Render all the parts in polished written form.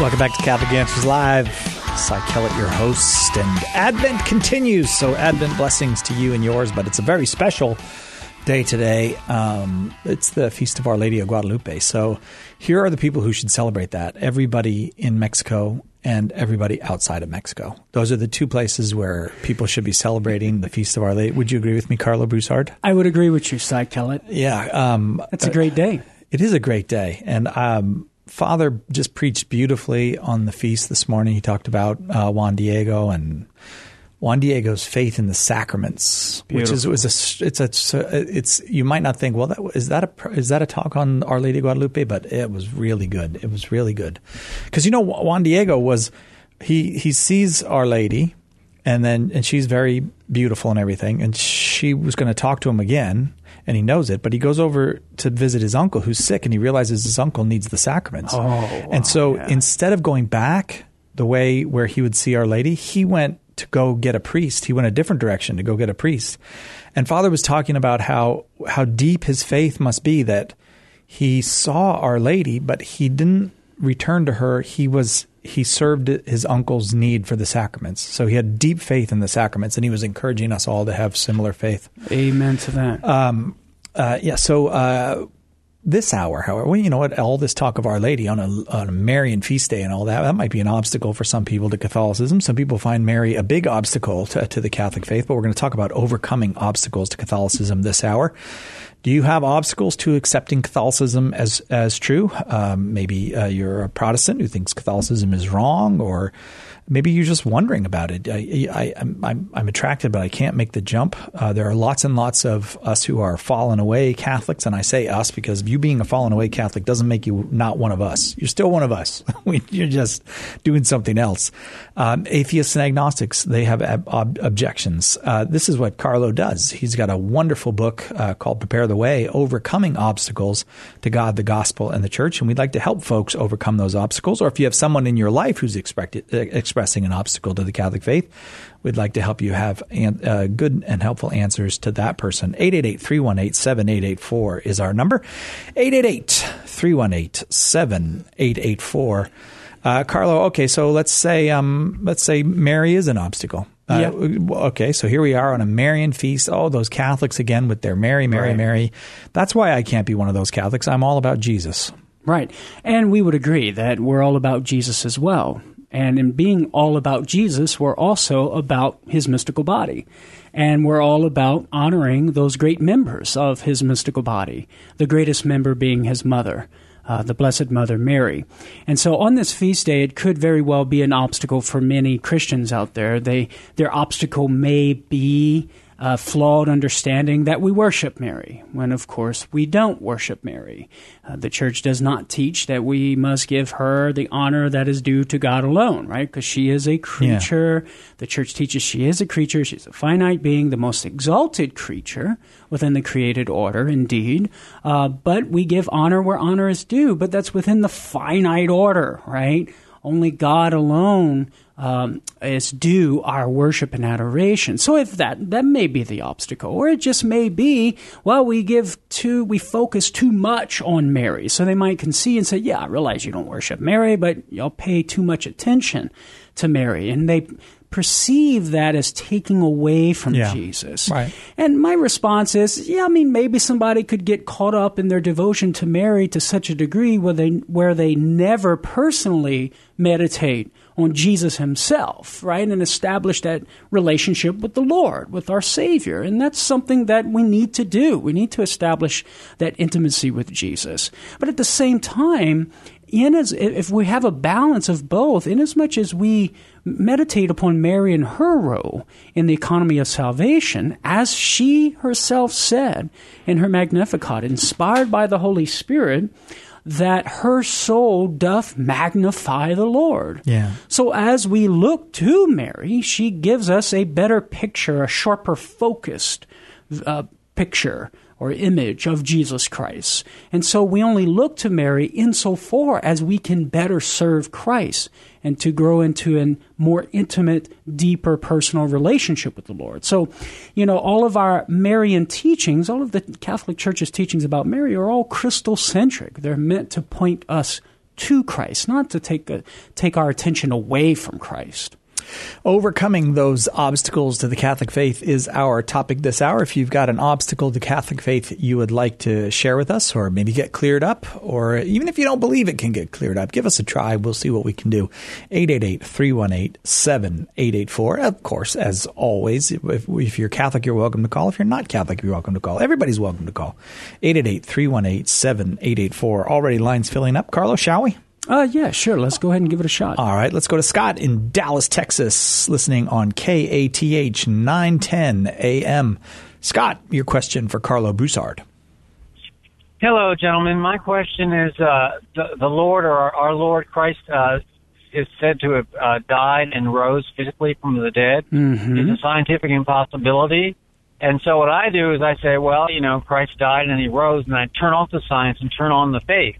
Welcome back to Catholic Answers Live. Cy Kellett, your host, and Advent continues. So Advent blessings to you and yours, but it's a very special day today. It's the Feast of Our Lady of Guadalupe. So here are the people who should celebrate that. Everybody in Mexico and everybody outside of Mexico. Those are the two places where people should be celebrating the Feast of Our Lady. Would you agree with me, Carlo Broussard? I would agree with you, Cy Kellett. Yeah. It's a great day. It is a great day. And Father just preached beautifully on the feast this morning. He talked about Juan Diego and Juan Diego's faith in the sacraments, Beautiful. which it's you might not think, well, is that a talk on Our Lady of Guadalupe? But it was really good. It was really good because Juan Diego he sees Our Lady, and she's very beautiful and everything, and she was going to talk to him again. And he knows it, but he goes over to visit his uncle who's sick, and he realizes his uncle needs the sacraments. And so instead of going back the way where he would see Our Lady, he went to go get a priest. He went a different direction to go get a priest. And Father was talking about how deep his faith must be, that he saw Our Lady, but he didn't return to her. He served his uncle's need for the sacraments. So he had deep faith in the sacraments, and he was encouraging us all to have similar faith. Amen to that. So this hour, however, well, you know what, all this talk of Our Lady on a Marian feast day and all that might be an obstacle for some people to Catholicism. Some people find Mary a big obstacle to the Catholic faith, but we're going to talk about overcoming obstacles to Catholicism this hour. Do you have obstacles to accepting Catholicism as true? Maybe you're a Protestant who thinks Catholicism is wrong, or maybe you're just wondering about it. I'm attracted, but I can't make the jump. There are lots and lots of us who are fallen away Catholics, and I say us because you being a fallen away Catholic doesn't make you not one of us. You're still one of us. You're just doing something else. Atheists and agnostics, they have objections. This is what Carlo does. He's got a wonderful book called Prepare the Way, Overcoming Obstacles to God, the Gospel, and the Church. And we'd like to help folks overcome those obstacles. Or if you have someone in your life who's expressing an obstacle to the Catholic faith, we'd like to help you have good and helpful answers to that person. 888-318-7884 is our number. 888-318-7884. Carlo, okay, so let's say Mary is an obstacle. Okay, so here we are on a Marian feast. Oh, those Catholics again with their Mary, Mary, right. Mary. That's why I can't be one of those Catholics. I'm all about Jesus. Right. And we would agree that we're all about Jesus as well. And in being all about Jesus, we're also about his mystical body. And we're all about honoring those great members of his mystical body, the greatest member being his mother, the Blessed Mother Mary. And so on this feast day, it could very well be an obstacle for many Christians out there. Their obstacle may be flawed understanding that we worship Mary, when of course we don't worship Mary. The Church does not teach that we must give her the honor that is due to God alone, right? Because she is a creature. Yeah. The Church teaches she is a creature. She's a finite being, the most exalted creature within the created order, indeed. But we give honor where honor is due, but that's within the finite order, right? Only God alone is due our worship and adoration. So if that may be the obstacle, or it just may be, well, we focus too much on Mary. So they might concede and say, yeah, I realize you don't worship Mary, but y'all pay too much attention to Mary. And they perceive that as taking away from Jesus. Right. And my response is, maybe somebody could get caught up in their devotion to Mary to such a degree where they never personally meditate on Jesus himself, right? And establish that relationship with the Lord, with our Savior. And that's something that we need to do. We need to establish that intimacy with Jesus. But at the same time, if we have a balance of both, inasmuch as we meditate upon Mary and her role in the economy of salvation, as she herself said in her Magnificat, inspired by the Holy Spirit, that her soul doth magnify the Lord. Yeah. So as we look to Mary, she gives us a better picture, a sharper focused picture or image of Jesus Christ. And so we only look to Mary insofar as we can better serve Christ and to grow into a more intimate, deeper personal relationship with the Lord. So, all of our Marian teachings, all of the Catholic Church's teachings about Mary are all Christocentric. They're meant to point us to Christ, not to take our attention away from Christ. Overcoming those obstacles to the Catholic faith is our topic this hour. If you've got an obstacle to Catholic faith you would like to share with us, or maybe get cleared up, or even if you don't believe it can get cleared up, give us a try. We'll see what we can do. 888-318-7884. Of course, as always, if you're Catholic, you're welcome to call. If you're not Catholic, you're welcome to call. Everybody's welcome to call. 888-318-7884. Already lines filling up. Carlo, shall we? Yeah, sure. Let's go ahead and give it a shot. All right. Let's go to Scott in Dallas, Texas, listening on KATH 910 AM. Scott, your question for Carlo Broussard. Hello, gentlemen. My question is, the Lord, or our Lord Christ, is said to have died and rose physically from the dead. Mm-hmm. It's a scientific impossibility. And so what I do is I say, well, Christ died and he rose, and I turn off the science and turn on the faith.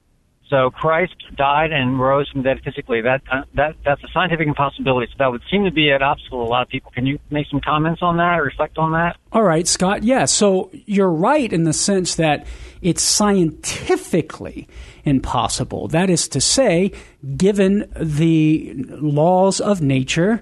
So Christ died and rose from the dead physically. That's a scientific impossibility. So that would seem to be an obstacle to a lot of people. Can you make some comments on that or reflect on that? All right, Scott. Yeah, so you're right in the sense that it's scientifically impossible. That is to say, given the laws of nature,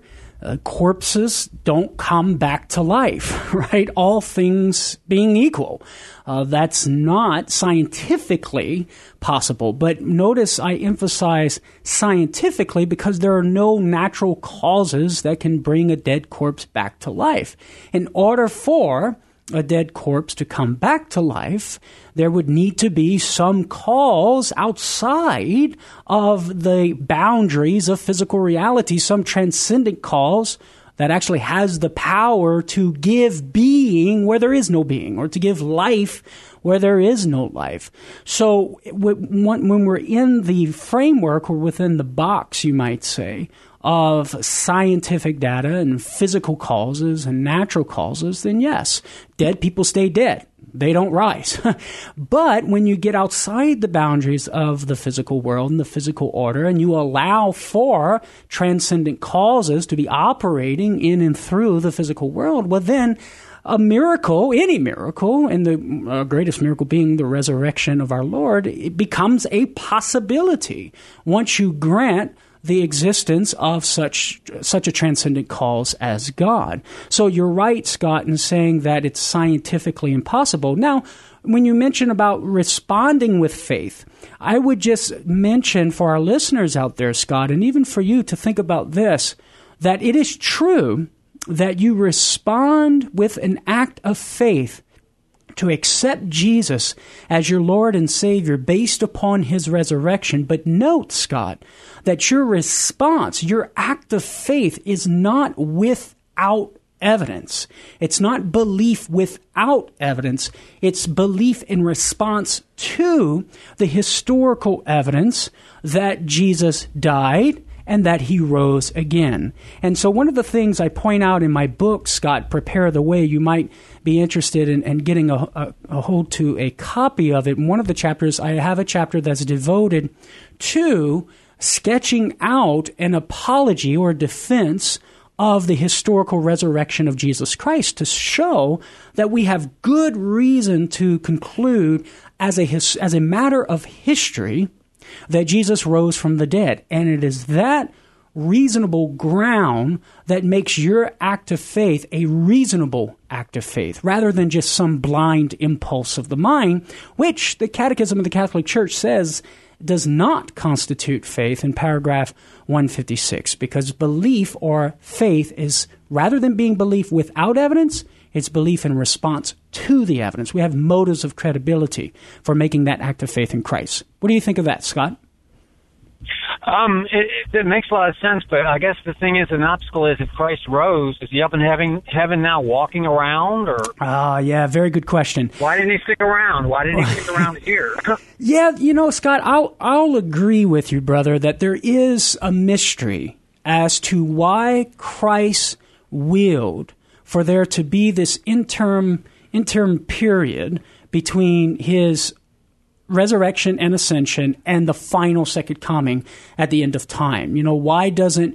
corpses don't come back to life, right? All things being equal. That's not scientifically possible. But notice I emphasize scientifically because there are no natural causes that can bring a dead corpse back to life. In order for a dead corpse to come back to life, there would need to be some cause outside of the boundaries of physical reality, some transcendent cause that actually has the power to give being where there is no being, or to give life where there is no life. So when we're in the framework, or within the box, you might say, of scientific data and physical causes and natural causes, then yes, dead people stay dead. They don't rise. But when you get outside the boundaries of the physical world and the physical order, and you allow for transcendent causes to be operating in and through the physical world, well then a miracle, any miracle, and the greatest miracle being the resurrection of our Lord, it becomes a possibility once you grant the existence of such a transcendent cause as God. So you're right, Scott, in saying that it's scientifically impossible. Now, when you mention about responding with faith, I would just mention for our listeners out there, Scott, and even for you to think about this, that it is true that you respond with an act of faith to accept Jesus as your Lord and Savior based upon his resurrection. But note, Scott, that your response, your act of faith is not without evidence. It's not belief without evidence. It's belief in response to the historical evidence that Jesus died and that he rose again. And so one of the things I point out in my book, Scott, Prepare the Way, you might be interested in getting a hold to a copy of it. In one of the chapters, I have a chapter that's devoted to sketching out an apology or defense of the historical resurrection of Jesus Christ, to show that we have good reason to conclude as a matter of history that Jesus rose from the dead. And it is that reasonable ground that makes your act of faith a reasonable act of faith, rather than just some blind impulse of the mind, which the Catechism of the Catholic Church says does not constitute faith in paragraph 156, because belief or faith is, rather than being belief without evidence, it's belief in response to the evidence. We have motives of credibility for making that act of faith in Christ. What do you think of that, Scott? It makes a lot of sense, but I guess the thing is, an obstacle is, if Christ rose, is he up in heaven now walking around? Or yeah, very good question. Why didn't he stick around? Why didn't he stick around here? Yeah, Scott, I'll agree with you, brother, that there is a mystery as to why Christ willed for there to be this interim period between his resurrection and ascension and the final second coming at the end of time. Why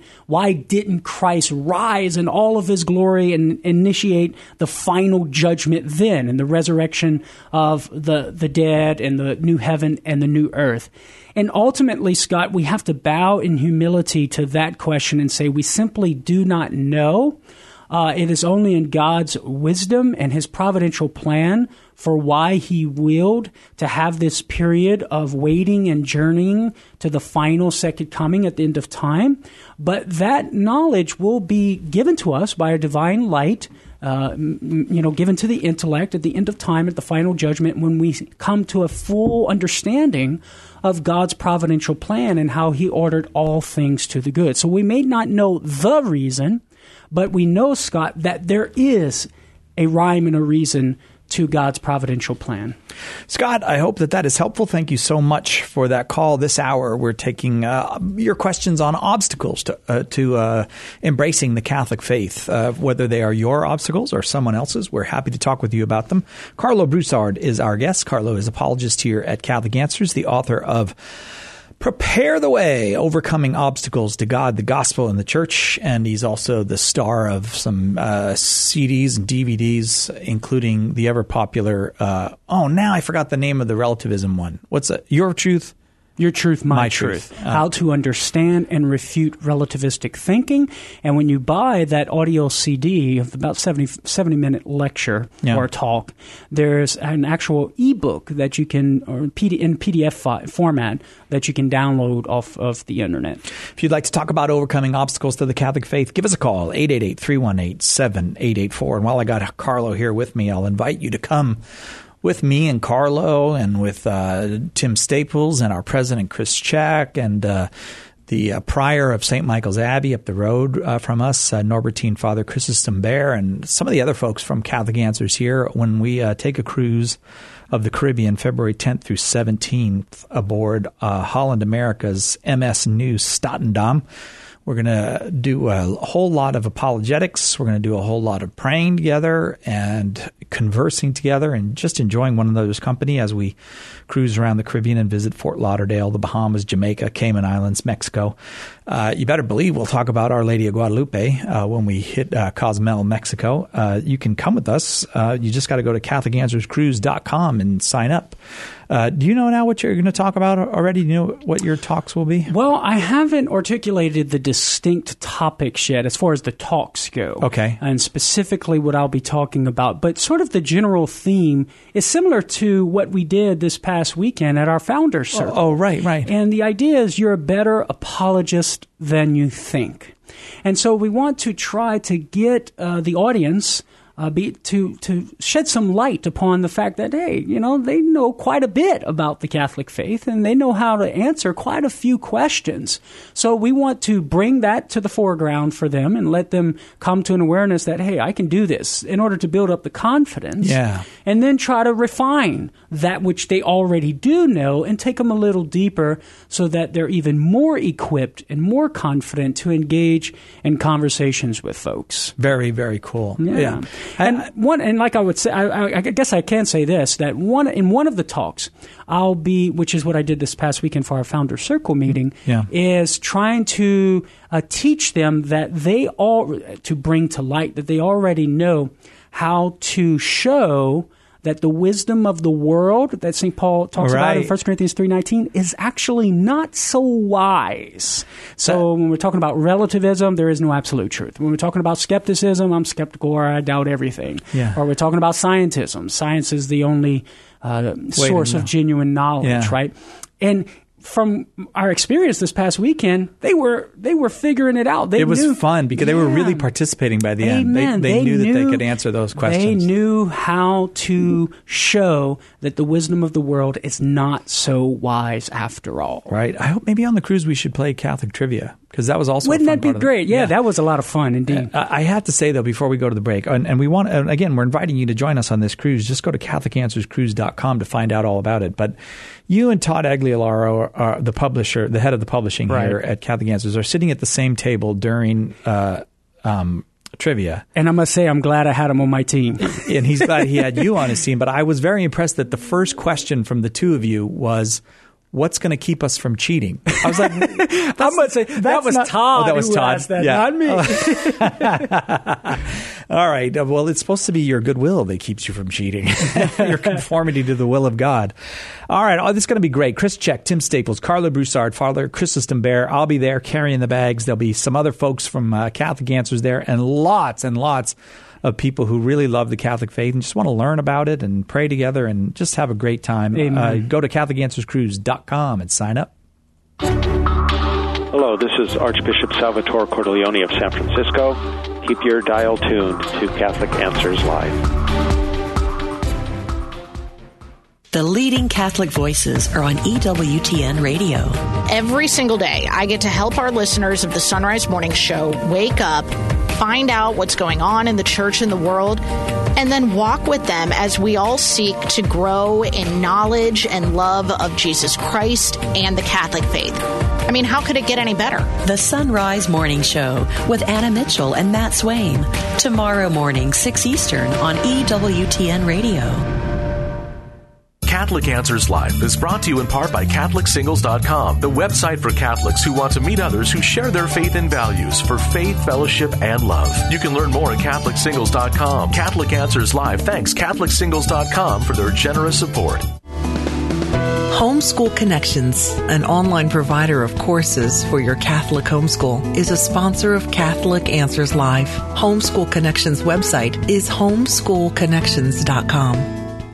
didn't Christ rise in all of his glory and initiate the final judgment then, and the resurrection of the dead and the new heaven and the new earth? And ultimately, Scott, we have to bow in humility to that question and say we simply do not know. It is only in God's wisdom and his providential plan for why he willed to have this period of waiting and journeying to the final second coming at the end of time. But that knowledge will be given to us by a divine light, given to the intellect at the end of time, at the final judgment, when we come to a full understanding of God's providential plan and how he ordered all things to the good. So we may not know the reason, but we know, Scott, that there is a rhyme and a reason to God's providential plan. Scott, I hope that is helpful. Thank you so much for that call. This hour, we're taking your questions on obstacles to embracing the Catholic faith, whether they are your obstacles or someone else's. We're happy to talk with you about them. Carlo Broussard is our guest. Carlo is apologist here at Catholic Answers, the author of Prepare the Way, Overcoming Obstacles to God, the Gospel, and the Church. And he's also the star of some CDs and DVDs, including the ever-popular, now I forgot the name of the relativism one. What's it? Your Truth? Your Truth, My Truth. How to understand and refute relativistic thinking. And when you buy that audio CD of about 70-minute lecture or talk, there's an actual ebook that you can, or in PDF format, that you can download off of the internet. If you'd like to talk about overcoming obstacles to the Catholic faith, give us a call, 888-318-7884. And while I got Carlo here with me, I'll invite you to come with me and Carlo and with Tim Staples and our president, Chris Chack, and the prior of St. Michael's Abbey up the road from us, Norbertine Father Chrysostom Bear, and some of the other folks from Catholic Answers here when we take a cruise of the Caribbean February 10th through 17th aboard Holland America's MS New Statendam. We're going to do a whole lot of apologetics. We're going to do a whole lot of praying together and conversing together and just enjoying one another's company as we cruise around the Caribbean and visit Fort Lauderdale, the Bahamas, Jamaica, Cayman Islands, Mexico. You better believe we'll talk about Our Lady of Guadalupe when we hit Cozumel, Mexico. You can come with us. You just got to go to CatholicAnswersCruise.com and sign up. Do you know now what you're going to talk about already? Do you know what your talks will be? Well, I haven't articulated the distinct topics yet as far as the talks go. Okay. And specifically what I'll be talking about. But sort of the general theme is similar to what we did this past weekend at our Founders Circle. Oh, right. And the idea is you're a better apologist than you think. And so we want to try to get the audience to shed some light upon the fact that, hey, they know quite a bit about the Catholic faith and they know how to answer quite a few questions. So we want to bring that to the foreground for them and let them come to an awareness that, hey, I can do this, in order to build up the confidence. Yeah. And then try to refine that which they already do know and take them a little deeper so that they're even more equipped and more confident to engage in conversations with folks. Very, very cool. Yeah. And like I would say, I guess I can say this, that in one of the talks, which is what I did this past weekend for our Founders Circle meeting, is trying to teach them that to bring to light that they already know how to show that the wisdom of the world that St. Paul talks about in 1 Corinthians 3:19 is actually not so wise. So when we're talking about relativism, there is no absolute truth. When we're talking about skepticism, I'm skeptical or I doubt everything. Yeah. Or we're talking about scientism. Science is the only source of genuine knowledge, right? And from our experience this past weekend, they were figuring it out. It was fun because they were really participating by the end. They knew that they could answer those questions. They knew how to show that the wisdom of the world is not so wise after all. Right. I hope maybe on the cruise we should play Catholic trivia, because that was also Wouldn't that be great? Yeah, that was a lot of fun indeed. I have to say, though, before we go to the break, and we want, again, we're inviting you to join us on this cruise. Just go to CatholicAnswersCruise.com to find out all about it. But you and Todd Agliolaro, are the publisher, the head of the publishing here at Catholic Answers, are sitting at the same table during trivia. And I must say, I'm glad I had him on my team. And he's glad he had you on his team. But I was very impressed that the first question from the two of you was, what's going to keep us from cheating? I was like, I must say, that was Todd. Oh, that was Todd. That, not me. All right. Well, it's supposed to be your goodwill that keeps you from cheating, your conformity to the will of God. All right. Oh, this is going to be great. Chris Check, Tim Staples, Carlo Broussard, Father Chrysostom Bear. I'll be there carrying the bags. There'll be some other folks from Catholic Answers there, and lots of people who really love the Catholic faith and just want to learn about it and pray together and just have a great time. Go to CatholicAnswersCruise.com and sign up. Hello, this is Archbishop Salvatore Cordileone of San Francisco. Keep your dial tuned to Catholic Answers Live. The leading Catholic voices are on EWTN Radio. Every single day, I get to help our listeners of the Sunrise Morning Show wake up, find out what's going on in the church and the world, and then walk with them as we all seek to grow in knowledge and love of Jesus Christ and the Catholic faith. I mean, how could it get any better? The Sunrise Morning Show with Anna Mitchell and Matt Swaim. Tomorrow morning, 6 Eastern on EWTN Radio. Catholic Answers Live is brought to you in part by CatholicSingles.com, the website for Catholics who want to meet others who share their faith and values for faith, fellowship, and love. You can learn more at CatholicSingles.com. Catholic Answers Live thanks CatholicSingles.com for their generous support. Homeschool Connections, an online provider of courses for your Catholic homeschool, is a sponsor of Catholic Answers Live. Homeschool Connections website is homeschoolconnections.com.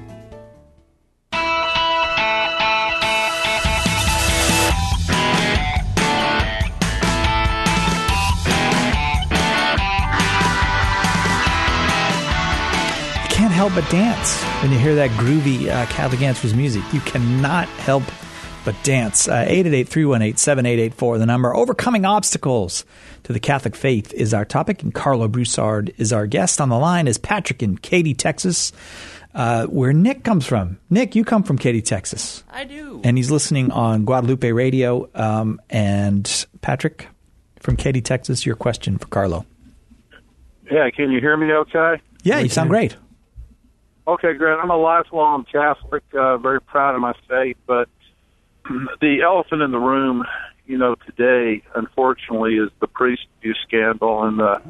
Help but dance when you hear that groovy Catholic Answers music. You cannot help but dance. 888-318-7884, the number. Overcoming obstacles to the Catholic faith is our topic, and Carlo Broussard is our guest. On the line is Patrick in Katy, Texas, where Nick comes from. Nick, you come from Katy, Texas. I do. And he's listening on Guadalupe Radio. And Patrick from Katy, Texas, your question for Carlo. Yeah, can you hear me okay? Yeah, you sound great. Okay, great. I'm a lifelong Catholic, very proud of my faith, but the elephant in the room, today, unfortunately, is the priest abuse scandal and the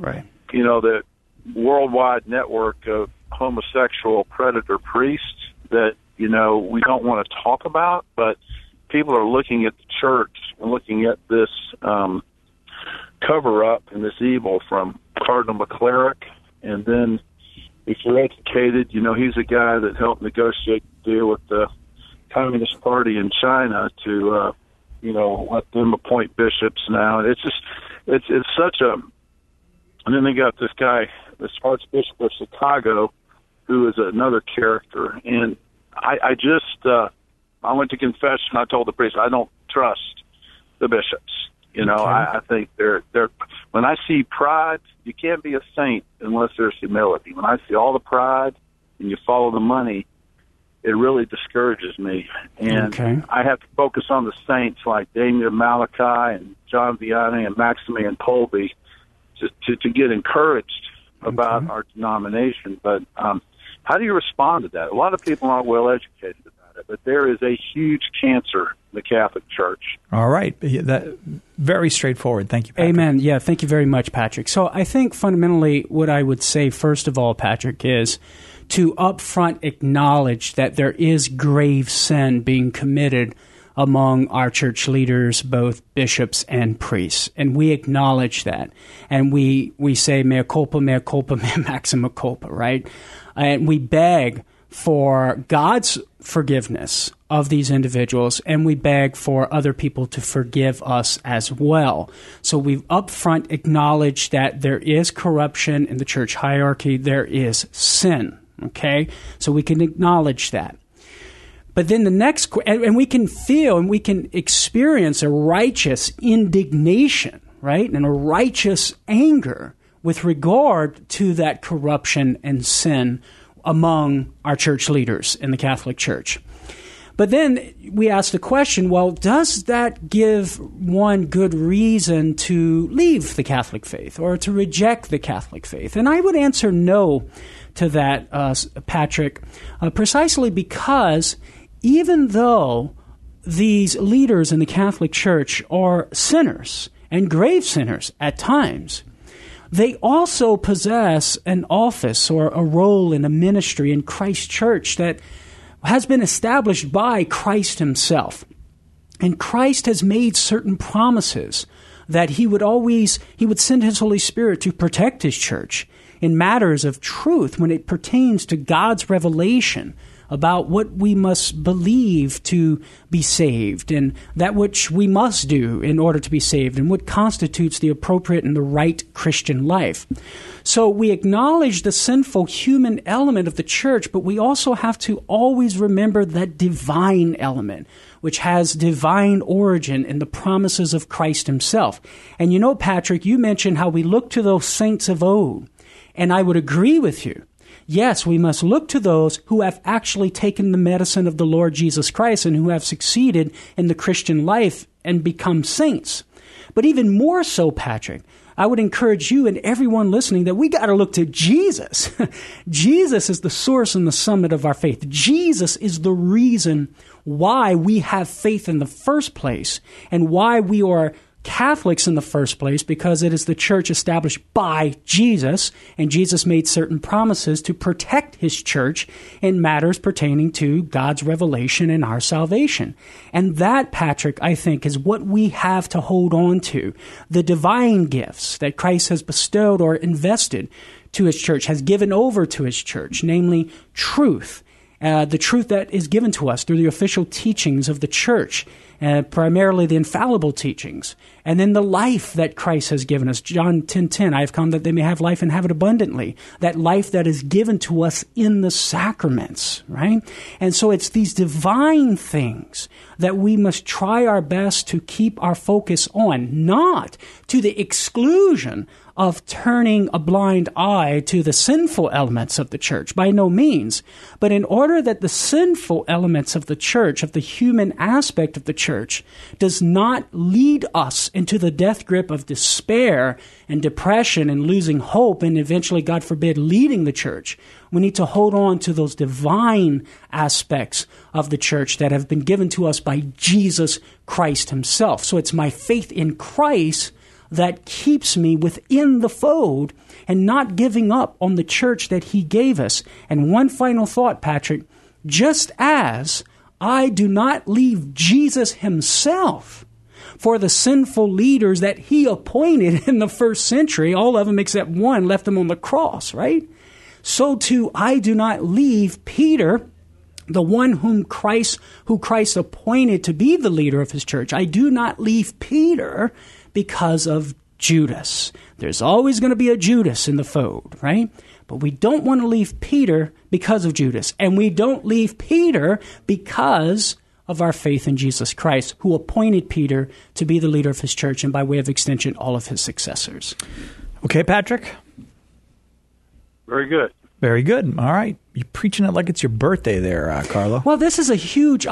worldwide network of homosexual predator priests that, we don't want to talk about, but people are looking at the church and looking at this cover-up and this evil from Cardinal McCleric, and then if you're educated, he's a guy that helped negotiate the deal with the Communist Party in China to, let them appoint bishops now. It's such a, and then they got this guy, this Archbishop of Chicago, who is another character. And I went to confession. I told the priest, I don't trust the bishops. I think they're when I see pride, you can't be a saint unless there's humility. When I see all the pride and you follow the money, it really discourages me. And I have to focus on the saints like Damien Malachi and John Vianney and Maximilian Kolbe to get encouraged about our denomination. But how do you respond to that? A lot of people aren't well educated about it, but there is a huge cancer in the Catholic Church. All right. That very straightforward. Thank you, Patrick. Amen. Yeah, thank you very much, Patrick. So I think fundamentally what I would say, first of all, Patrick, is to upfront acknowledge that there is grave sin being committed among our church leaders, both bishops and priests. And we acknowledge that. And we say, mea culpa, mea maxima culpa, right? And we beg for God's forgiveness of these individuals, and we beg for other people to forgive us as well. So we've upfront acknowledged that there is corruption in the church hierarchy, there is sin, okay? So we can acknowledge that. But then the next, and we can feel and we can experience a righteous indignation, right? And a righteous anger with regard to that corruption and sin among our church leaders in the Catholic Church. But then we ask the question, well, does that give one good reason to leave the Catholic faith or to reject the Catholic faith? And I would answer no to that, Patrick, precisely because even though these leaders in the Catholic Church are sinners and grave sinners at times, they also possess an office or a role in a ministry in Christ's church that has been established by Christ himself. And Christ has made certain promises that he would send his Holy Spirit to protect his church in matters of truth when it pertains to God's revelation about what we must believe to be saved and that which we must do in order to be saved and what constitutes the appropriate and the right Christian life. So we acknowledge the sinful human element of the church, but we also have to always remember that divine element, which has divine origin in the promises of Christ himself. And you know, Patrick, you mentioned how we look to those saints of old, and I would agree with you. Yes, we must look to those who have actually taken the medicine of the Lord Jesus Christ and who have succeeded in the Christian life and become saints. But even more so, Patrick, I would encourage you and everyone listening that we got to look to Jesus. Jesus is the source and the summit of our faith. Jesus is the reason why we have faith in the first place and why we are Catholics in the first place, because it is the church established by Jesus, and Jesus made certain promises to protect his church in matters pertaining to God's revelation and our salvation. And that, Patrick, I think, is what we have to hold on to. The divine gifts that Christ has bestowed or invested to his church, has given over to his church, namely truth. The truth that is given to us through the official teachings of the church, primarily the infallible teachings, and then the life that Christ has given us. John 10:10, I have come that they may have life and have it abundantly. That life that is given to us in the sacraments, right? And so it's these divine things that we must try our best to keep our focus on, not to the exclusion of turning a blind eye to the sinful elements of the church, by no means. But in order that the sinful elements of the church, of the human aspect of the church, does not lead us into the death grip of despair and depression and losing hope and eventually, God forbid, leading the church, we need to hold on to those divine aspects of the church that have been given to us by Jesus Christ himself. So it's my faith in Christ that keeps me within the fold and not giving up on the church that he gave us. And one final thought, Patrick, just as I do not leave Jesus himself for the sinful leaders that he appointed in the first century, all of them except one left them on the cross, right? So too, I do not leave Peter, the one who Christ appointed to be the leader of his church. I do not leave Peter because of Judas. There's always going to be a Judas in the fold, right? But we don't want to leave Peter because of Judas. And we don't leave Peter because of our faith in Jesus Christ, who appointed Peter to be the leader of his church and by way of extension, all of his successors. Okay, Patrick? Very good. Very good. All right. You're preaching it like it's your birthday there, Carlo. Well, this is a huge...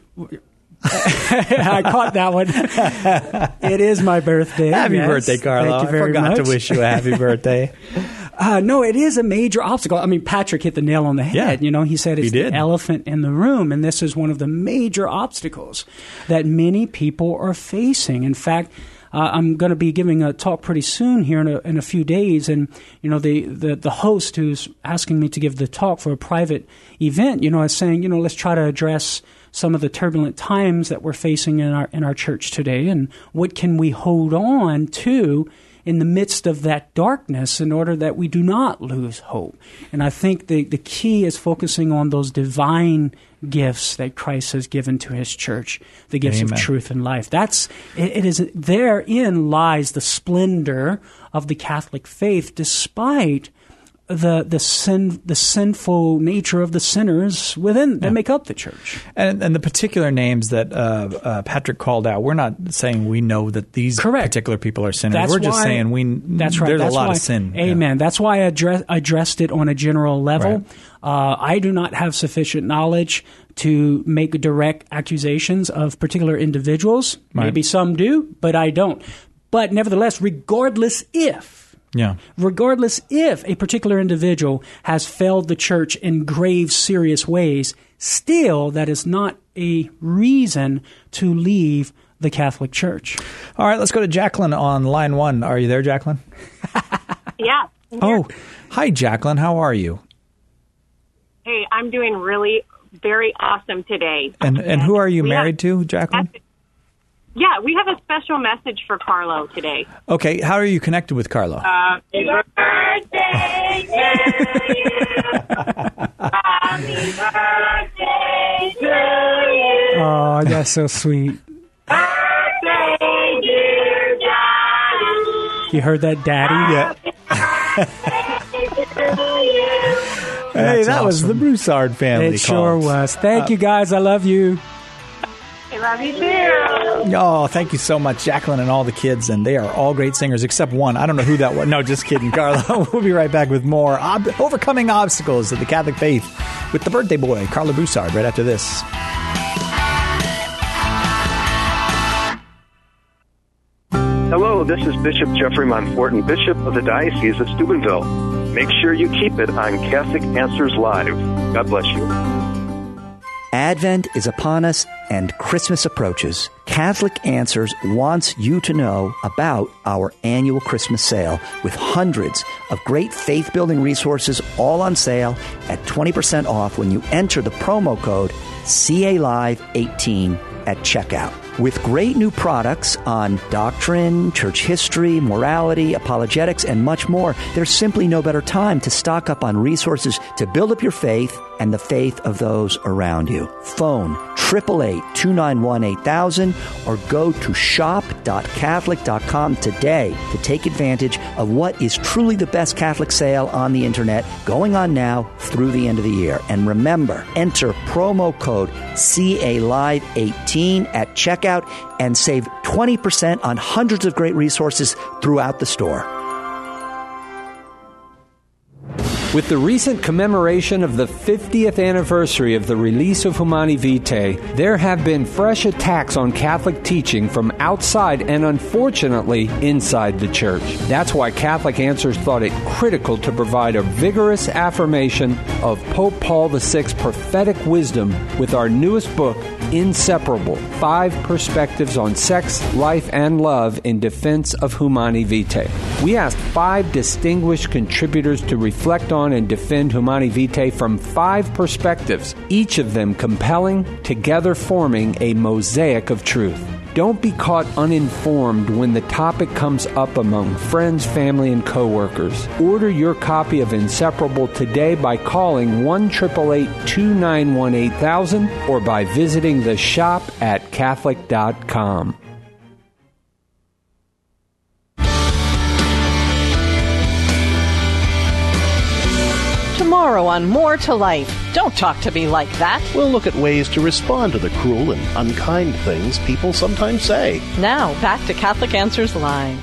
I caught that one. It is my birthday. Happy birthday, Carlo. Thank you very much. I forgot to wish you a happy birthday. No, it is a major obstacle. I mean, Patrick hit the nail on the head. Yeah, you know, he said it's the elephant in the room, and this is one of the major obstacles that many people are facing. In fact, I'm going to be giving a talk pretty soon here in a few days, and you know the host who's asking me to give the talk for a private event, you know, is saying, you know, let's try to address some of the turbulent times that we're facing in our church today, and what can we hold on to in the midst of that darkness in order that we do not lose hope. And I think the key is focusing on those divine gifts that Christ has given to his church, the gifts of truth and life. Therein lies the splendor of the Catholic faith, despite the sinful nature of the sinners within that make up the church. And the particular names that Patrick called out, we're not saying we know that these particular people are sinners. We're just saying there's a lot of sin. Amen. Yeah. That's why I addressed it on a general level. Right. I do not have sufficient knowledge to make direct accusations of particular individuals. Right. Maybe some do, but I don't. But nevertheless, regardless if a particular individual has failed the church in grave, serious ways, still that is not a reason to leave the Catholic Church. All right, let's go to Jacqueline on line 1. Are you there, Jacqueline? Yeah. Oh, hi, Jacqueline. How are you? Hey, I'm doing really very awesome today. And who are you married to, Jacqueline? Yeah, we have a special message for Carlo today. Okay, how are you connected with Carlo? Happy birthday to you. Happy birthday to you. Oh, that's so sweet. Birthday, dear Daddy. You heard that, Daddy? Yeah. Hey, that was the Broussard family. It sure was. Thank you, guys. I love you. I love you too. Oh, thank you so much, Jacqueline and all the kids. And they are all great singers except one. I don't know who that was. No, just kidding, Carlo. We'll be right back with more Overcoming Obstacles of the Catholic Faith with the birthday boy, Carlo Broussard, right after this. Hello, this is Bishop Jeffrey Monforton, Bishop of the Diocese of Steubenville. Make sure you keep it on Catholic Answers Live. God bless you. Advent is upon us and Christmas approaches. Catholic Answers wants you to know about our annual Christmas sale with hundreds of great faith-building resources all on sale at 20% off when you enter the promo code CALive18 at checkout. With great new products on doctrine, church history, morality, apologetics, and much more, there's simply no better time to stock up on resources to build up your faith and the faith of those around you. Phone 888-291-8000 or go to shop.catholic.com today to take advantage of what is truly the best Catholic sale on the internet going on now through the end of the year. And remember, enter promo code CALive18 at checkout and save 20% on hundreds of great resources throughout the store. With the recent commemoration of the 50th anniversary of the release of Humani Vitae, there have been fresh attacks on Catholic teaching from outside and, unfortunately, inside the Church. That's why Catholic Answers thought it critical to provide a vigorous affirmation of Pope Paul VI's prophetic wisdom with our newest book, Inseparable: 5 Perspectives on Sex, Life, and Love in Defense of Humani Vitae. We asked 5 distinguished contributors to reflect on and defend Humani Vitae from 5 perspectives, each of them compelling, together forming a mosaic of truth. Don't be caught uninformed when the topic comes up among friends, family, and coworkers. Order your copy of Inseparable today by calling 1-888-291-8000 or by visiting the shop at Catholic.com. Tomorrow on More to Life. Don't talk to me like that. We'll look at ways to respond to the cruel and unkind things people sometimes say. Now, back to Catholic Answers Live.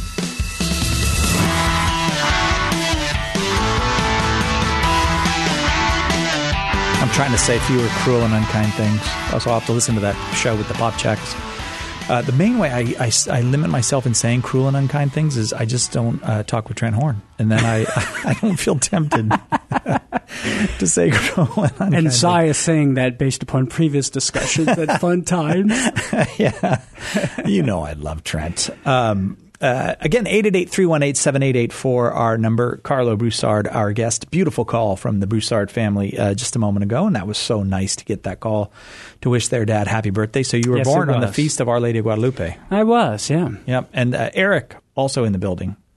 I'm trying to say fewer cruel and unkind things. Also, I'll have to listen to that show with the pop checks. The main way I limit myself in saying cruel and unkind things is I just don't talk with Trent Horn. And then I don't feel tempted to say cruel and unkind And Zaya saying that based upon previous discussions at fun times. Yeah. You know I love Trent. Again, 888-318-7884, our number. Carlo Broussard, our guest. Beautiful call from the Broussard family just a moment ago, and that was so nice to get that call to wish their dad happy birthday. So you were born on the feast of Our Lady of Guadalupe. I was, yeah. Yep. And Eric, also in the building.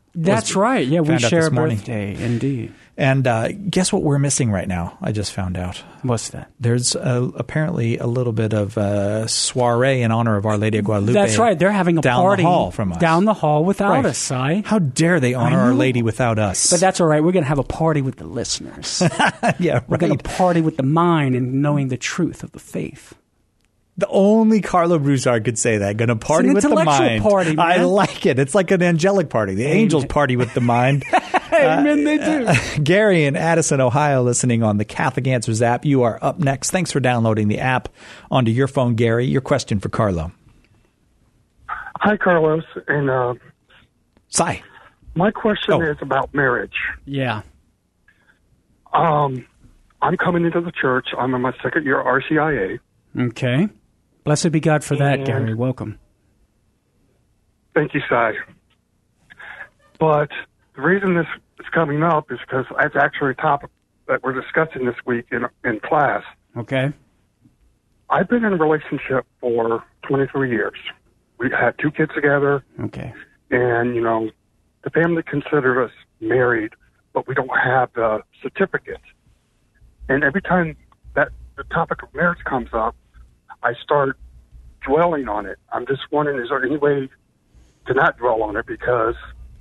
That's right. Yeah, we Found out share this a morning. birthday, indeed. And guess what we're missing right now? I just found out. What's that? There's apparently a little bit of soiree in honor of Our Lady of Guadalupe. That's right. They're having a down party the hall from us. down the hall without Right. us, Si. How dare they honor I Our know. Lady without us? But that's all right. We're going to have a party with the listeners. Yeah, We're going right. to party with the mind and knowing the truth of the faith. The only Carlo Broussard could say that. Going to party an with the intellectual mind. party, man. I like it. It's like an angelic party. The angels party with the mind. Amen, they do. Gary in Addison, Ohio, listening on the Catholic Answers app. You are up next. Thanks for downloading the app onto your phone, Gary. Your question for Carlo. Hi, Carlos. And Si. My question is about marriage. Yeah. I'm coming into the church. I'm in my second year RCIA. Okay. Blessed be God for that, And- Gary. Welcome. Thank you, Si. But the reason this is coming up is because it's actually a topic that we're discussing this week in class. Okay. I've been in a relationship for 23 years. We had 2 kids together. Okay. And, you know, the family considered us married, but we don't have the certificate. And every time that the topic of marriage comes up, I start dwelling on it. I'm just wondering, is there any way to not dwell on it? Because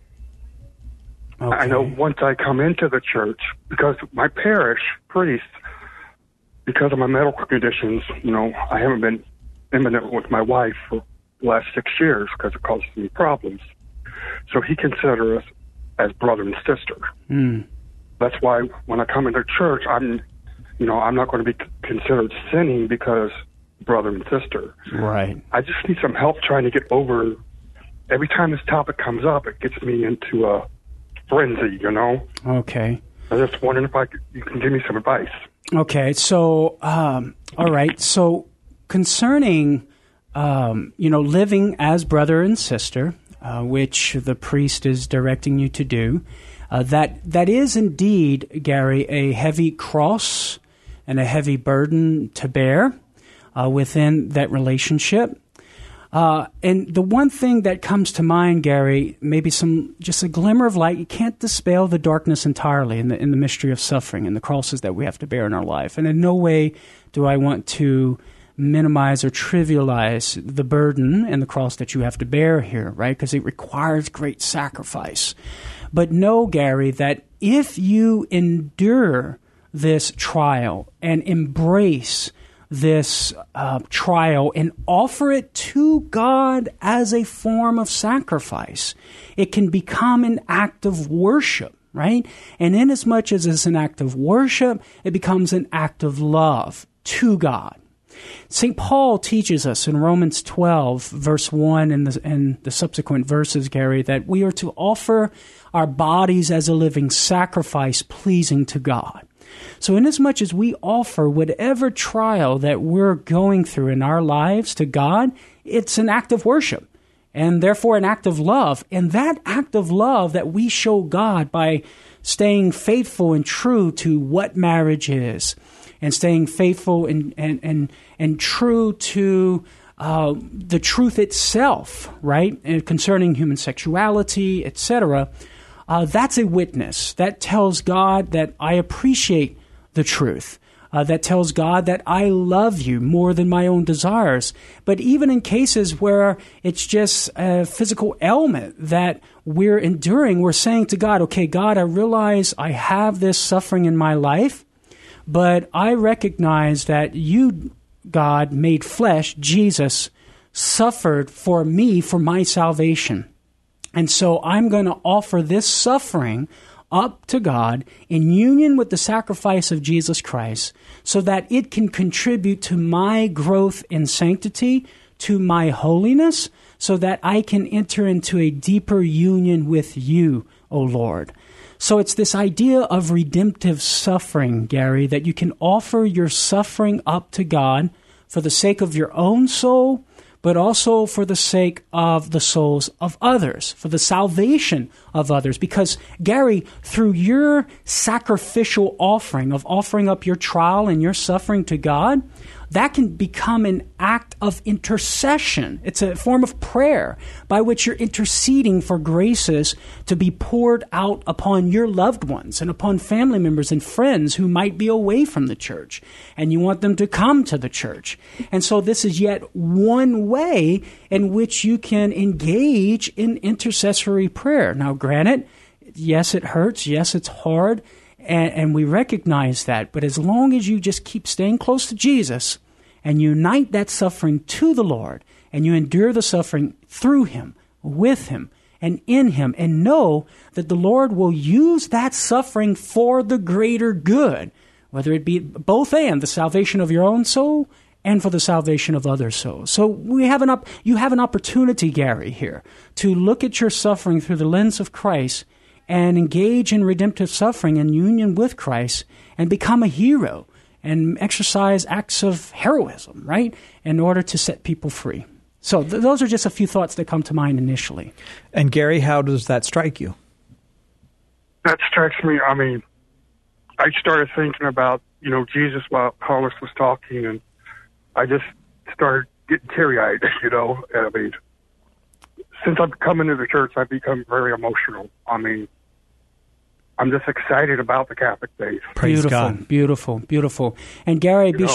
I know once I come into the church, because my parish priest, because of my medical conditions, you know, I haven't been intimate with my wife for the last 6 years because it causes me problems. So he considers us as brother and sister. Mm. That's why when I come into church, I'm not going to be considered sinning because brother and sister. Right. I just need some help trying to get over. Every time this topic comes up, it gets me into a frenzy, you know? Okay. I'm just wondering if you can give me some advice. Okay. So, all right. So concerning, living as brother and sister, which the priest is directing you to do, that is indeed, Gary, a heavy cross and a heavy burden to bear within that relationship. And the one thing that comes to mind, Gary, maybe just a glimmer of light. You can't dispel the darkness entirely in the mystery of suffering and the crosses that we have to bear in our life. And in no way do I want to minimize or trivialize the burden and the cross that you have to bear here, right? Because it requires great sacrifice. But know, Gary, that if you endure this trial and embrace this trial and offer it to God as a form of sacrifice, it can become an act of worship, right? And inasmuch as it's an act of worship, it becomes an act of love to God. St. Paul teaches us in Romans 12, verse 1 and the subsequent verses, Gary, that we are to offer our bodies as a living sacrifice pleasing to God. So inasmuch as we offer whatever trial that we're going through in our lives to God, it's an act of worship and therefore an act of love. And that act of love that we show God by staying faithful and true to what marriage is and staying faithful and true to the truth itself, right, and concerning human sexuality, etc., that's a witness. That tells God that I appreciate the truth. That tells God that I love you more than my own desires. But even in cases where it's just a physical ailment that we're enduring, we're saying to God, okay, God, I realize I have this suffering in my life, but I recognize that you, God, made flesh, Jesus, suffered for me, for my salvation. And so I'm going to offer this suffering up to God in union with the sacrifice of Jesus Christ so that it can contribute to my growth in sanctity, to my holiness, so that I can enter into a deeper union with you, O Lord. So it's this idea of redemptive suffering, Gary, that you can offer your suffering up to God for the sake of your own soul, but also for the sake of the souls of others, for the salvation of others. Because, Gary, through your sacrificial offering of offering up your trial and your suffering to God, that can become an act of intercession. It's a form of prayer by which you're interceding for graces to be poured out upon your loved ones and upon family members and friends who might be away from the church, and you want them to come to the church. And so this is yet one way in which you can engage in intercessory prayer. Now, granted, yes, it hurts. Yes, it's hard. And we recognize that. But as long as you just keep staying close to Jesus and unite that suffering to the Lord, and you endure the suffering through Him, with Him, and in Him, and know that the Lord will use that suffering for the greater good, whether it be both and, the salvation of your own soul and for the salvation of other souls. So you have an opportunity, Gary, here, to look at your suffering through the lens of Christ and engage in redemptive suffering in union with Christ and become a hero and exercise acts of heroism, right, in order to set people free. So those are just a few thoughts that come to mind initially. And Gary, how does that strike you? That strikes me, I mean, I started thinking about, Jesus while Carlos was talking, and I just started getting teary-eyed, And I mean, since I've come into the church, I've become very emotional. I mean, I'm just excited about the Catholic faith. Praise God. Beautiful. And Gary, be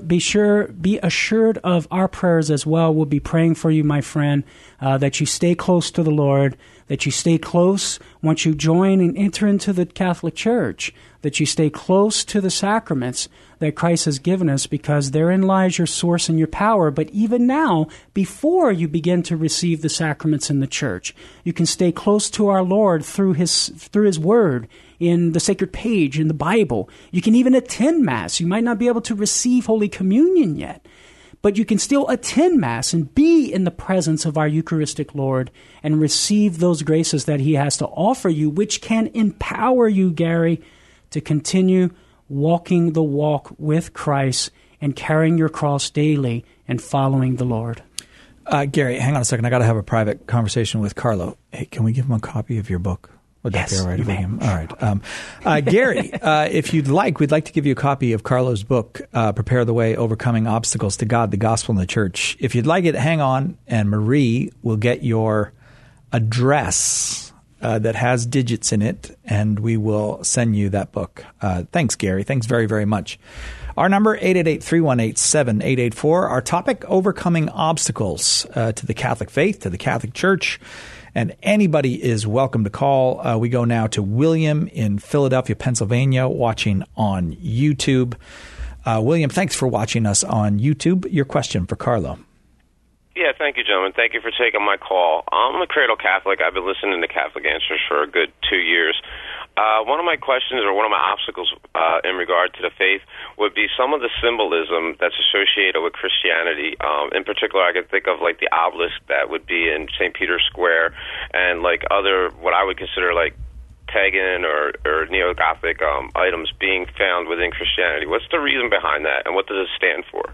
assured of our prayers as well. We'll be praying for you, my friend, that you stay close to the Lord, that you stay close once you join and enter into the Catholic Church, that you stay close to the sacraments that Christ has given us, because therein lies your source and your power. But even now, before you begin to receive the sacraments in the church, you can stay close to our Lord through His Word, in the sacred page, in the Bible. You can even attend Mass. You might not be able to receive Holy Communion yet, but you can still attend Mass and be in the presence of our Eucharistic Lord and receive those graces that He has to offer you, which can empower you, Gary, to continue walking the walk with Christ and carrying your cross daily and following the Lord. Gary, hang on a second. I got to have a private conversation with Carlo. Hey, can we give him a copy of your book? Would that be all right? All right. Gary, if you'd like, we'd like to give you a copy of Carlo's book, Prepare the Way, Overcoming Obstacles to God, the Gospel, and the Church. If you'd like it, hang on, and Marie will get your address that has digits in it, and we will send you that book. Thanks, Gary. Thanks very, very much. Our number, 888-318-7884. Our topic, overcoming obstacles to the Catholic faith, to the Catholic Church. And anybody is welcome to call. We go now to William in Philadelphia, Pennsylvania, watching on YouTube. William, thanks for watching us on YouTube. Your question for Carlo. Yeah, thank you, gentlemen. Thank you for taking my call. I'm a cradle Catholic. I've been listening to Catholic Answers for a good 2 years. One of my questions, or one of my obstacles in regard to the faith, would be some of the symbolism that's associated with Christianity. In particular, I can think of like the obelisk that would be in St. Peter's Square, and like other, what I would consider like pagan or neo-Gothic items being found within Christianity. What's the reason behind that, and what does it stand for?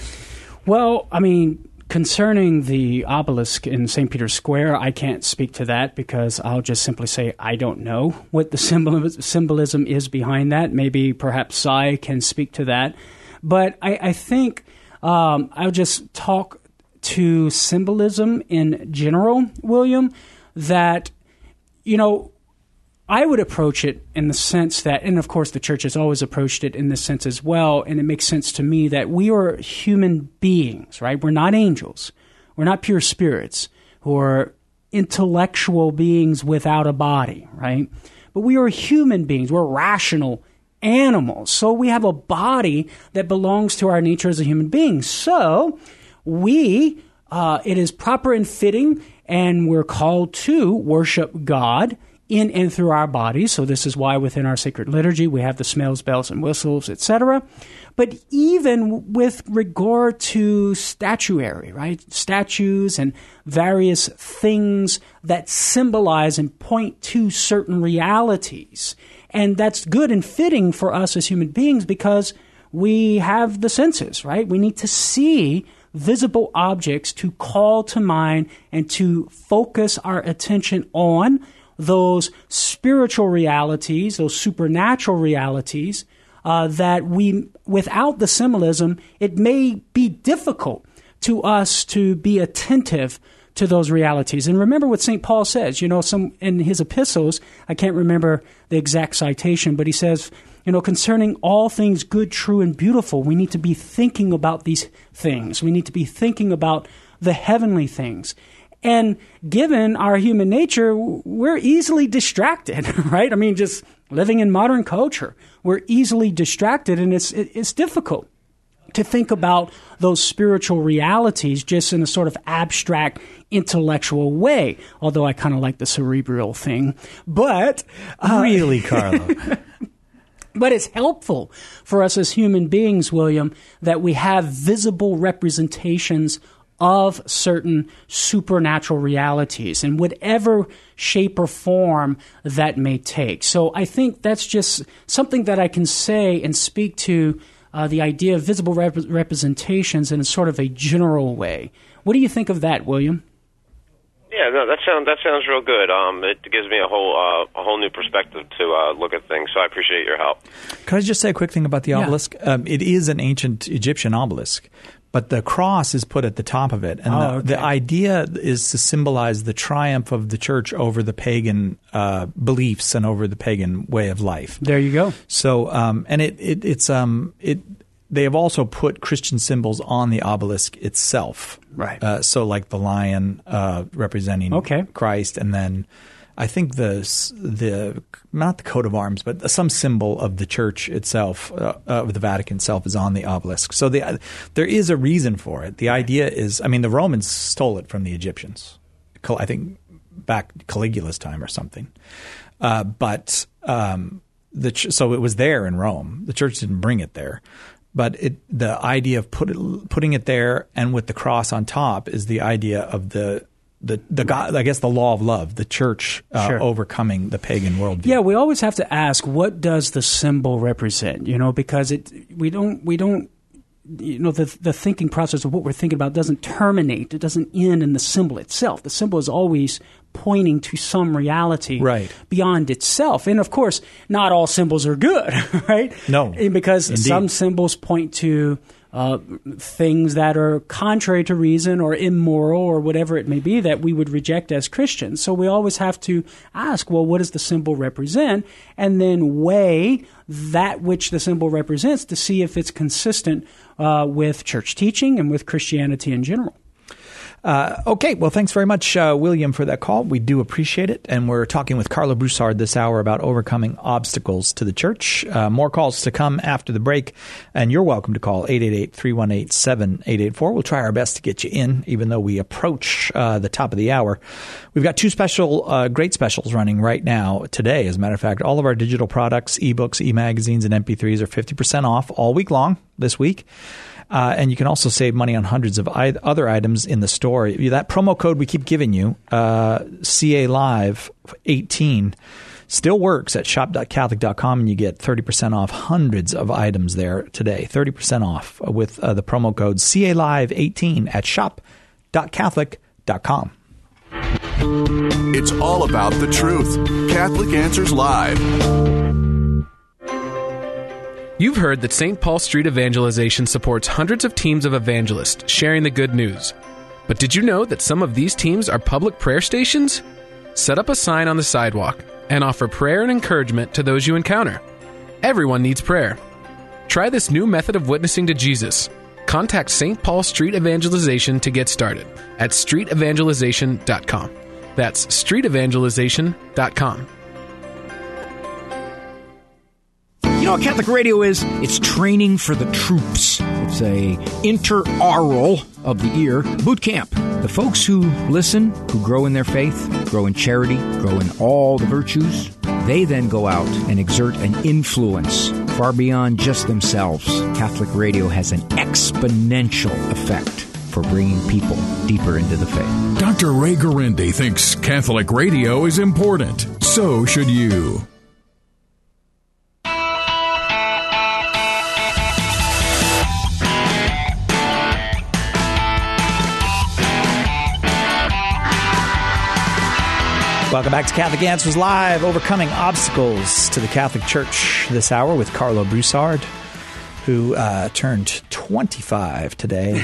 Well, I mean, concerning the obelisk in St. Peter's Square, I can't speak to that because I'll just simply say I don't know what the symbolism is behind that. Maybe perhaps Sai can speak to that. But I think I'll just talk to symbolism in general, William, that, I would approach it in the sense that, and of course the church has always approached it in this sense as well, and it makes sense to me that we are human beings, right? We're not angels. We're not pure spirits who are intellectual beings without a body, right? But we are human beings. We're rational animals. So we have a body that belongs to our nature as a human being. So it is proper and fitting, and we're called to worship God in and through our bodies. So this is why within our sacred liturgy we have the smells, bells, and whistles, etc. But even with regard to statuary, right? Statues and various things that symbolize and point to certain realities. And that's good and fitting for us as human beings because we have the senses, right? We need to see visible objects to call to mind and to focus our attention on those spiritual realities, those supernatural realities that without the symbolism, it may be difficult to us to be attentive to those realities. And remember what St. Paul says, in his epistles, I can't remember the exact citation, but he says, concerning all things good, true, and beautiful, we need to be thinking about these things. We need to be thinking about the heavenly things. And given our human nature, we're easily distracted, right? I mean, just living in modern culture, we're easily distracted, and it's difficult to think about those spiritual realities just in a sort of abstract, intellectual way, although I kind of like the cerebral thing. But really, Carlo? But it's helpful for us as human beings, William, that we have visible representations of certain supernatural realities in whatever shape or form that may take. So I think that's just something that I can say and speak to the idea of visible representations in a sort of a general way. What do you think of that, William? Yeah, no, that sounds real good. It gives me a whole new perspective to look at things. So I appreciate your help. Can I just say a quick thing about the obelisk? It is an ancient Egyptian obelisk, but the cross is put at the top of it, and the idea is to symbolize the triumph of the church over the pagan beliefs and over the pagan way of life. There you go. So, and they have also put Christian symbols on the obelisk itself. Right. So like the lion representing Christ, and then I think the not the coat of arms, but some symbol of the church itself, of the Vatican itself, is on the obelisk. So there is a reason for it. The idea is, the Romans stole it from the Egyptians, I think back Caligula's time or something. So it was there in Rome. The church didn't bring it there. But the idea of putting it there and with the cross on top is the idea of the God, I guess the law of love, the church overcoming the pagan worldview. Yeah, we always have to ask, what does the symbol represent? Because we don't the thinking process of what we're thinking about doesn't terminate. It doesn't end in the symbol itself. The symbol is always pointing to some reality beyond itself. And of course, not all symbols are good, right? No. Because some symbols point to things that are contrary to reason or immoral or whatever it may be that we would reject as Christians. So we always have to ask, well, what does the symbol represent? And then weigh that which the symbol represents to see if it's consistent with church teaching and with Christianity in general. Okay, well, thanks very much, William, for that call. We do appreciate it. And we're talking with Carlo Broussard this hour about overcoming obstacles to the church. More calls to come after the break. And you're welcome to call 888-318-7884. We'll try our best to get you in, even though we approach the top of the hour. We've got two great specials running right now today. As a matter of fact, all of our digital products, ebooks, e-magazines, and MP3s are 50% off all week long this week. And you can also save money on hundreds of other items in the store. That promo code we keep giving you, CA Live 18, still works at shop.catholic.com, and you get 30% off hundreds of items there today. 30% off with the promo code CA Live 18 at shop.catholic.com. It's all about the truth. Catholic Answers Live. You've heard that St. Paul Street Evangelization supports hundreds of teams of evangelists sharing the good news. But did you know that some of these teams are public prayer stations? Set up a sign on the sidewalk and offer prayer and encouragement to those you encounter. Everyone needs prayer. Try this new method of witnessing to Jesus. Contact St. Paul Street Evangelization to get started at streetevangelization.com. That's streetevangelization.com. You know what Catholic radio is? It's training for the troops. It's a interaural of the ear boot camp. The folks who listen, who grow in their faith, grow in charity, grow in all the virtues, they then go out and exert an influence far beyond just themselves. Catholic radio has an exponential effect for bringing people deeper into the faith. Dr. Ray Guarendi thinks Catholic radio is important. So should you. Welcome back to Catholic Answers Live, overcoming obstacles to the Catholic Church this hour with Carlo Broussard, who turned 25 today.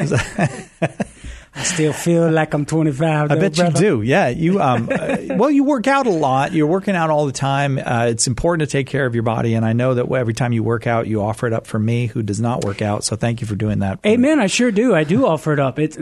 I still feel like I'm 25. I bet you do. Yeah. You well, you work out a lot. You're working out all the time. It's important to take care of your body. And I know that every time you work out, you offer it up for me, who does not work out. So thank you for doing that. Amen. I sure do. I do offer it up. It's,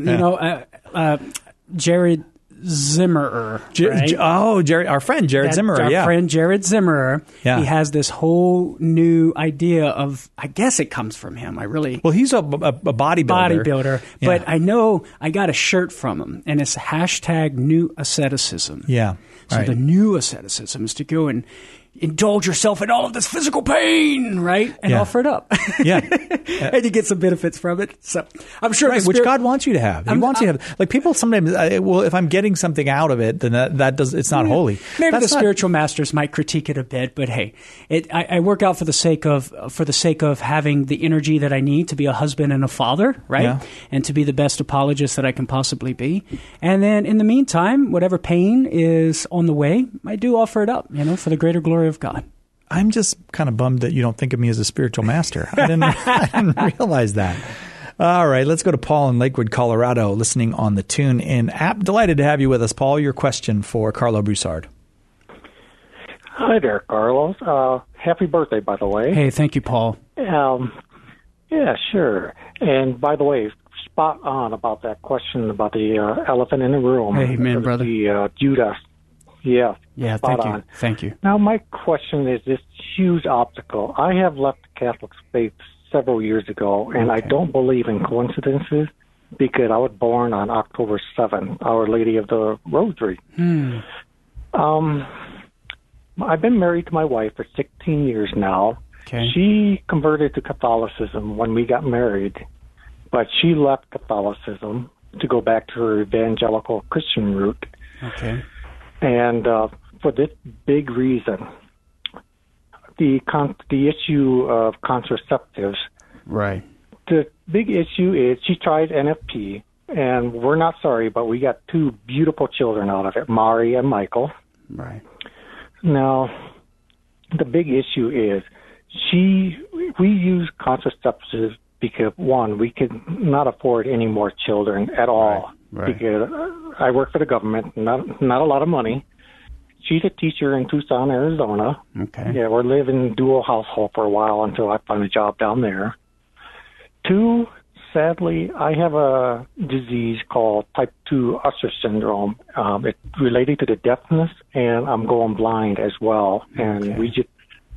Jared Zimmerer. Right? Jared, our friend Jared Zimmerer. Our friend Jared Zimmerer. Yeah. He has this whole new idea of, I guess it comes from him. Well, he's a bodybuilder. Yeah. But I know I got a shirt from him, and it's #new asceticism. Yeah. So the new asceticism is to go and indulge yourself in all of this physical pain, right? And offer it up. Yeah. And you get some benefits from it. So I'm sure which God wants you to have. He wants you to have. Like people sometimes, if I'm getting something out of it, then it's not holy. Maybe the spiritual masters might critique it a bit, but hey, I work out for the sake of having the energy that I need to be a husband and a father, right? Yeah. And to be the best apologist that I can possibly be. And then in the meantime, whatever pain is on the way, I do offer it up, for the greater glory of God. I'm just kind of bummed that you don't think of me as a spiritual master. I didn't realize that. All right, let's go to Paul in Lakewood, Colorado, listening on the TuneIn app. Delighted to have you with us, Paul. Your question for Carlo Broussard. Hi there, Carlos. Happy birthday, by the way. Hey, thank you, Paul. Yeah, sure. And by the way, spot on about that question about the elephant in the room. Amen, brother. The Judas. Yeah. Yeah, thank you. Now, my question is this huge obstacle. I have left the Catholic faith several years ago, and I don't believe in coincidences because I was born on October 7th, Our Lady of the Rosary. I've been married to my wife for 16 years now. Okay. She converted to Catholicism when we got married, but she left Catholicism to go back to her evangelical Christian route. Okay. And for this big reason, the issue of contraceptives. Right. The big issue is she tried NFP, and we're not sorry, but we got two beautiful children out of it, Mari and Michael. Right. Now, the big issue is we use contraceptives because, one, we could not afford any more children at all. Right. Because I work for the government, not a lot of money. She's a teacher in Tucson, Arizona. Okay. Yeah, we're living dual household for a while until I find a job down there. Two, sadly, I have a disease called type 2 Usher syndrome. It's related to the deafness, and I'm going blind as well. And we just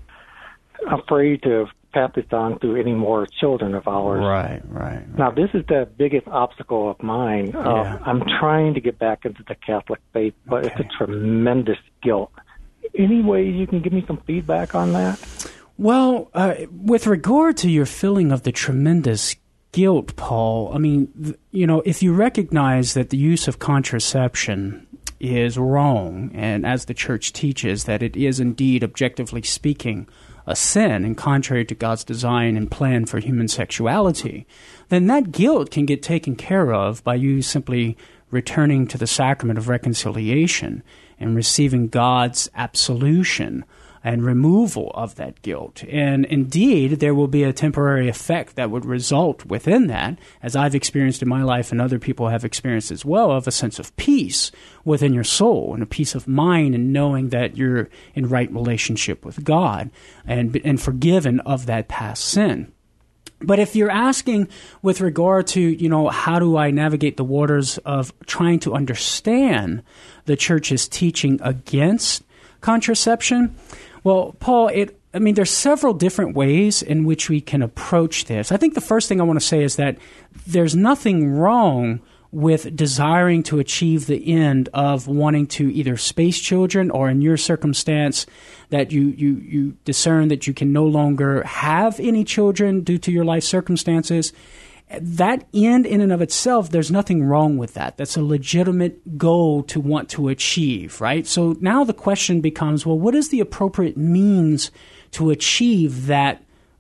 afraid to pass this on to any more children of ours. Right. Now, this is the biggest obstacle of mine. I'm trying to get back into the Catholic faith, but it's a tremendous guilt. Any way you can give me some feedback on that? Well, with regard to your feeling of the tremendous guilt, Paul, I mean, if you recognize that the use of contraception is wrong, and as the Church teaches that it is indeed, objectively speaking, a sin and contrary to God's design and plan for human sexuality, then that guilt can get taken care of by you simply returning to the sacrament of reconciliation and receiving God's absolution and removal of that guilt. And indeed, there will be a temporary effect that would result within that, as I've experienced in my life and other people have experienced as well, of a sense of peace within your soul and a peace of mind and knowing that you're in right relationship with God and forgiven of that past sin. But if you're asking with regard to, how do I navigate the waters of trying to understand the Church's teaching against contraception, well, Paul, there's several different ways in which we can approach this. I think the first thing I want to say is that there's nothing wrong with desiring to achieve the end of wanting to either space children, or in your circumstance that you discern that you can no longer have any children due to your life circumstances. That end in and of itself, there's nothing wrong with that. That's a legitimate goal to want to achieve, right? So now the question becomes, well, what is the appropriate means to achieve that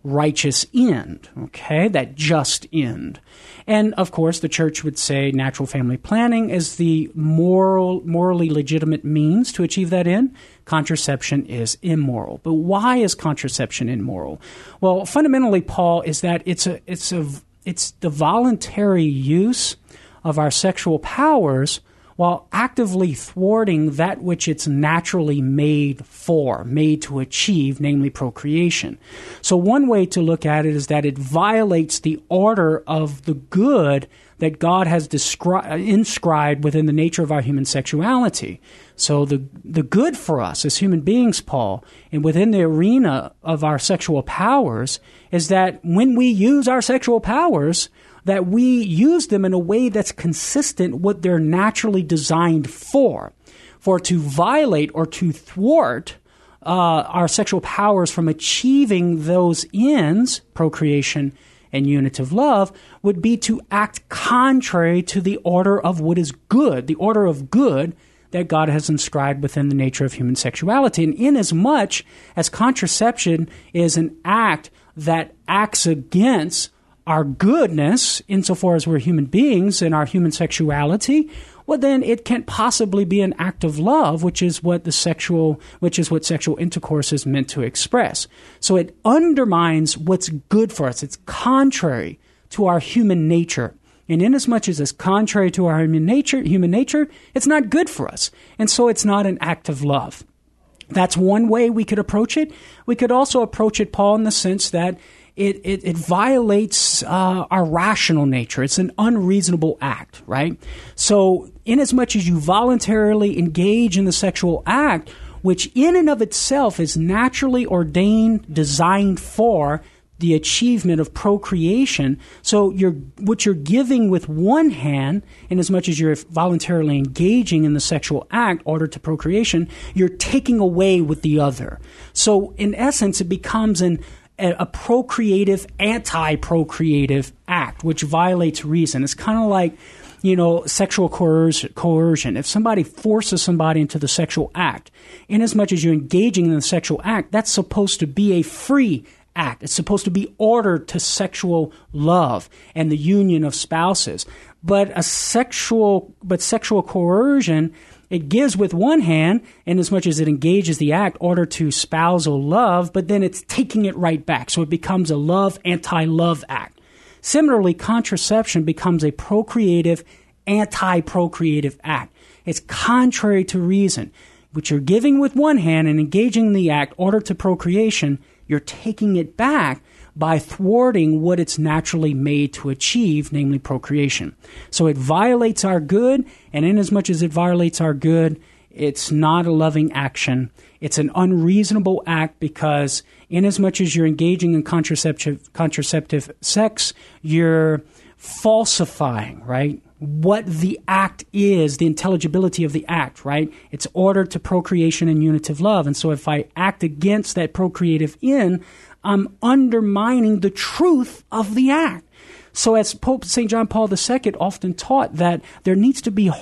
righteous end, okay, that just end. And, of course, the church would say natural family planning is the morally legitimate means to achieve that end. Contraception is immoral. But why is contraception immoral? Well, fundamentally, Paul, is that it's the voluntary use of our sexual powers while actively thwarting that which it's naturally made to achieve, namely procreation. So one way to look at it is that it violates the order of the good that God has inscribed within the nature of our human sexuality. So the good for us as human beings, Paul, and within the arena of our sexual powers, is that when we use our sexual powers, that we use them in a way that's consistent with what they're naturally designed for. For to violate or to thwart our sexual powers from achieving those ends, procreation and unitive love, would be to act contrary to the order of what is good, the order of good that God has inscribed within the nature of human sexuality. And inasmuch as contraception is an act that acts against our goodness, insofar as we're human beings and our human sexuality, well, then it can't possibly be an act of love, which is what sexual intercourse is meant to express. So it undermines what's good for us. It's contrary to our human nature. And inasmuch as it's contrary to our human nature, it's not good for us. And so it's not an act of love. That's one way we could approach it. We could also approach it, Paul, in the sense that it violates our rational nature. It's an unreasonable act, right? So inasmuch as you voluntarily engage in the sexual act, which in and of itself is naturally ordained, designed for the achievement of procreation, so what you're giving with one hand, inasmuch as you're voluntarily engaging in the sexual act, order to procreation, you're taking away with the other. So in essence, it becomes a procreative, anti-procreative act, which violates reason. It's kind of like, sexual coercion. If somebody forces somebody into the sexual act, inasmuch as you're engaging in the sexual act, that's supposed to be a free act. It's supposed to be ordered to sexual love and the union of spouses. But sexual coercion, it gives with one hand, in as much as it engages the act, order to spousal love, but then it's taking it right back. So it becomes a anti-love act. Similarly, contraception becomes a procreative, anti-procreative act. It's contrary to reason. What you're giving with one hand and engaging in the act, order to procreation, you're taking it back by thwarting what it's naturally made to achieve, namely procreation. So it violates our good, and inasmuch as it violates our good, it's not a loving action. It's an unreasonable act because inasmuch as you're engaging in contraceptive sex, you're falsifying, right, what the act is, the intelligibility of the act, right? It's ordered to procreation and unitive love. And so if I act against that procreative end, I'm undermining the truth of the act. So as Pope St. John Paul II often taught, that there needs to be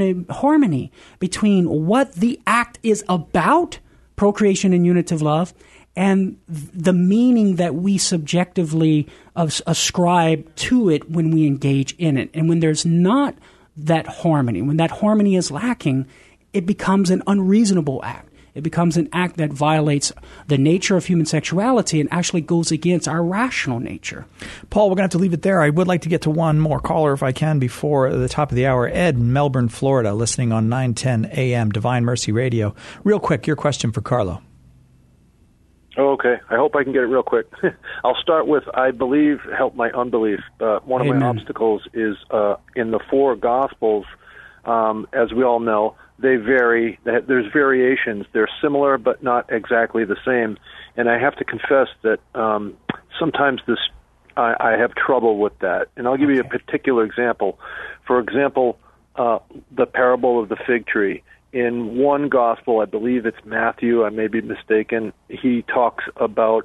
harmony between what the act is about, procreation and unitive love, and the meaning that we subjectively ascribe to it when we engage in it. And when there's not that harmony, when that harmony is lacking, it becomes an unreasonable act. It becomes an act that violates the nature of human sexuality and actually goes against our rational nature. Paul, we're going to have to leave it there. I would like to get to one more caller if I can before the top of the hour. Ed in Melbourne, Florida, listening on 910 AM Divine Mercy Radio. Real quick, your question for Carlo. Okay. I hope I can get it real quick. I'll start with, I believe, help my unbelief. One of my obstacles is in the four Gospels, as we all know, they vary. There's variations. They're similar, but not exactly the same. And I have to confess that sometimes I have trouble with that. And I'll give you a particular example. For example, the parable of the fig tree. In one gospel, I believe it's Matthew, I may be mistaken, he talks about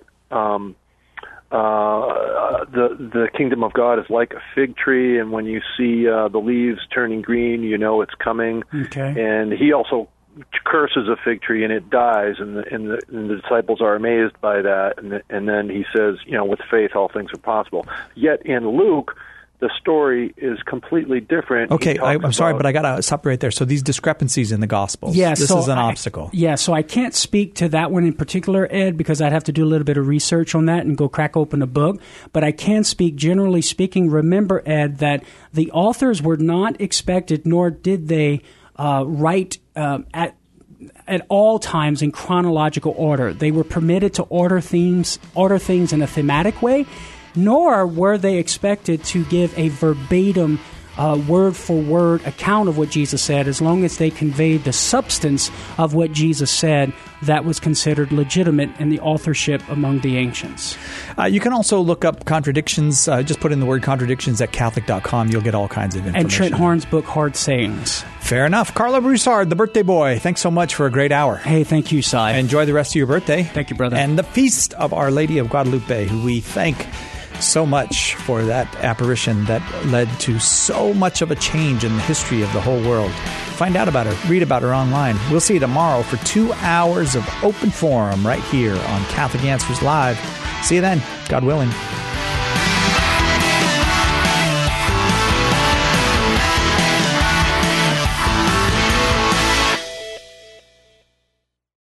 the kingdom of God is like a fig tree, and when you see the leaves turning green, you know it's coming. Okay. And he also curses a fig tree and it dies, and the disciples are amazed by that, and then he says, with faith all things are possible. Yet in Luke, the story is completely different. Okay, I'm sorry, but I got to stop right there. So these discrepancies in the Gospels, this is an obstacle. So I can't speak to that one in particular, Ed, because I'd have to do a little bit of research on that and go crack open a book. But I can speak, generally speaking, remember, Ed, that the authors were not expected, nor did they write at all times in chronological order. They were permitted to order things in a thematic way, nor were they expected to give a verbatim word-for-word account of what Jesus said. As long as they conveyed the substance of what Jesus said, that was considered legitimate in the authorship among the ancients. You can also look up contradictions. Just put in the word contradictions at Catholic.com. You'll get all kinds of information. And Trent Horn's book, Hard Sayings. Fair enough. Carlo Broussard, the birthday boy, thanks so much for a great hour. Hey, thank you, Si. Enjoy the rest of your birthday. Thank you, brother. And the feast of Our Lady of Guadalupe, who we thank so much for that apparition that led to so much of a change in the history of the whole world. Find out about her. Read about her online. We'll see you tomorrow for 2 hours of open forum right here on Catholic Answers Live. See you then, God willing.